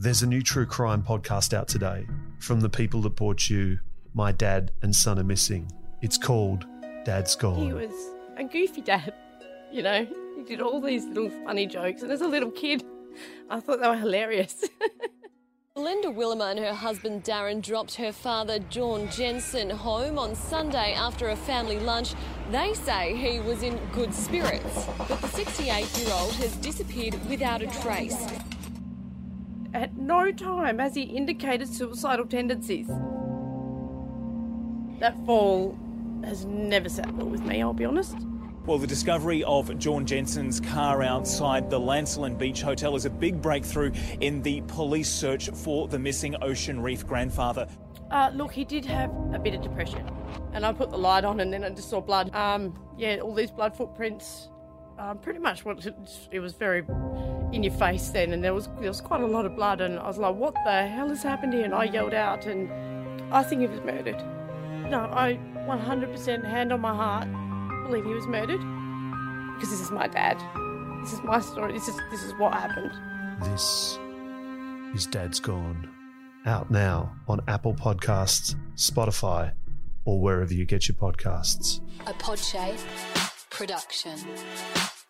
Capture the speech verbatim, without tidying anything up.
There's a new true crime podcast out today from the people that brought you My Dad and Son Are Missing. It's called Dad's Gone. He was a goofy dad, you know. He did all these little funny jokes, and as a little kid, I thought they were hilarious. Linda Willimer and her husband Darren dropped her father John Jensen home on Sunday after a family lunch. They say he was in good spirits, but the sixty-eight-year-old has disappeared without a trace. At no time has he indicated suicidal tendencies. That fall has never sat well with me, I'll be honest. Well, the discovery of John Jensen's car outside the Lancelin Beach Hotel is a big breakthrough in the police search for the missing Ocean Reef grandfather. Uh, look, he did have a bit of depression, and I put the light on and then I just saw blood. Um, yeah, all these blood footprints. Um, pretty much what it, it was very in your face then, and there was there was quite a lot of blood, and I was like, what the hell has happened here? And I yelled out, and I think he was murdered. No, I one hundred percent hand on my heart believe he was murdered, because this is my dad. This is my story. This is this is what happened. This is Dad's Gone. Out now on Apple Podcasts, Spotify, or wherever you get your podcasts. A Podshape production.